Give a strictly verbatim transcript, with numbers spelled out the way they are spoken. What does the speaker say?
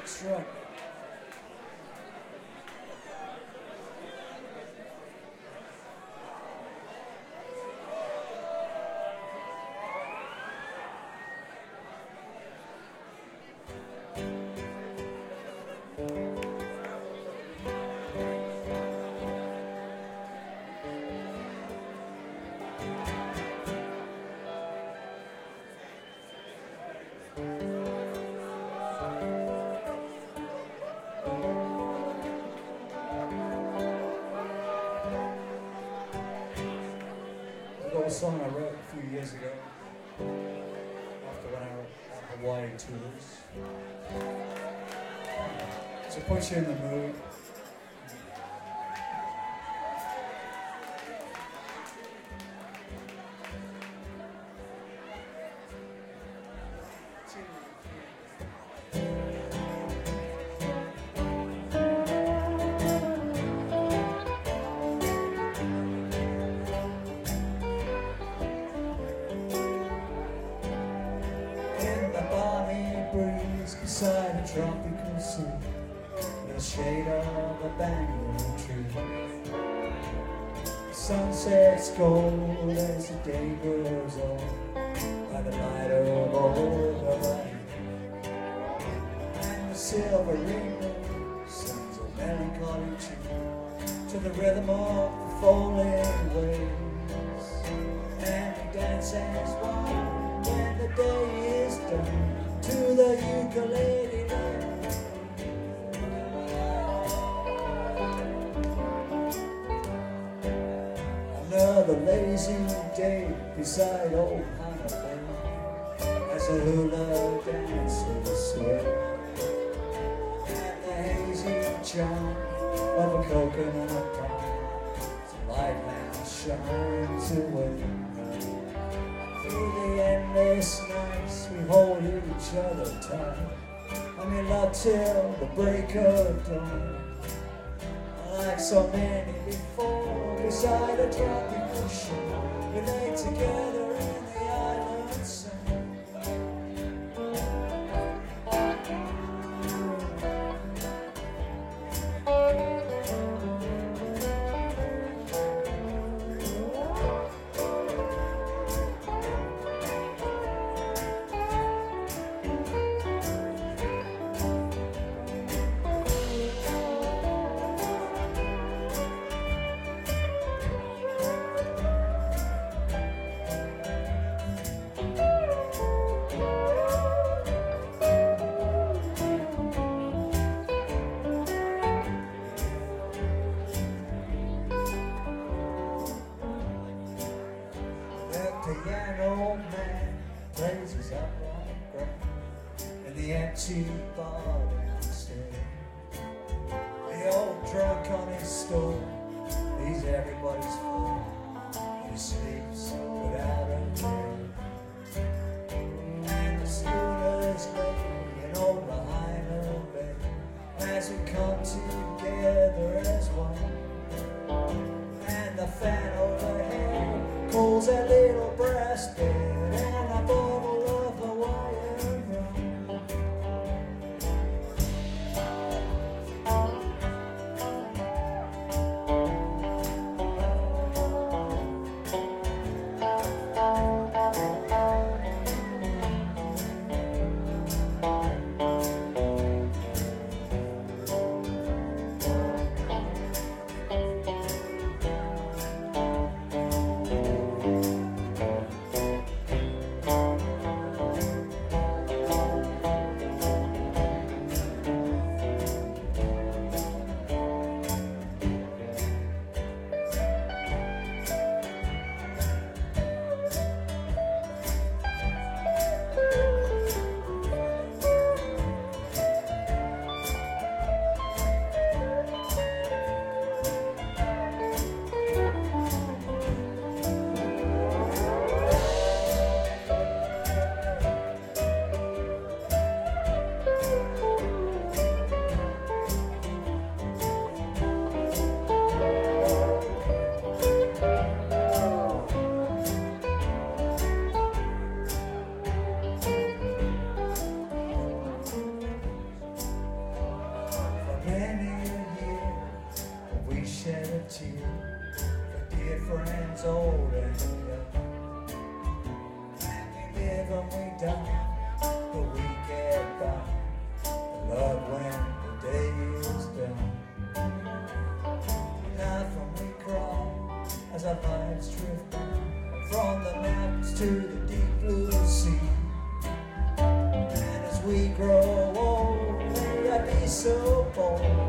Sure. A song I wrote a few years ago after when I wrote Hawaii tours. To put you in the mood. Beside a tropical sea, in the shade of a banyan tree. The sunset's gold as the day grows on, by the light of old Hawaii. And the silver ring sings a melancholy tune to the rhythm of the falling waves. And we dance as one when the day is done, to the ukulele line. Another lazy day beside old Hana Bay, as the hula dancers sway, and the hazy charm of a coconut palm, the light now shines away. Through the endless nights we hold each other tight, and we love till the break of dawn. Like so many before, beside a tropical shore, we lay together in the island sand. Piano man plays his upright grand in the empty bar downstairs. The old drunk on his stool, he's everybody's fool, and he sleeps without a care. And the schooners lay in old Lahaina Bay as we come together as one. And the fan overhead calls a little brass band and a bottle of Hawaiian rum. live and we die, but we get by. Love when the day is done. We laugh and we cry as our lives drift by, from the mountains to the deep blue sea. And as we grow old, may I be so bold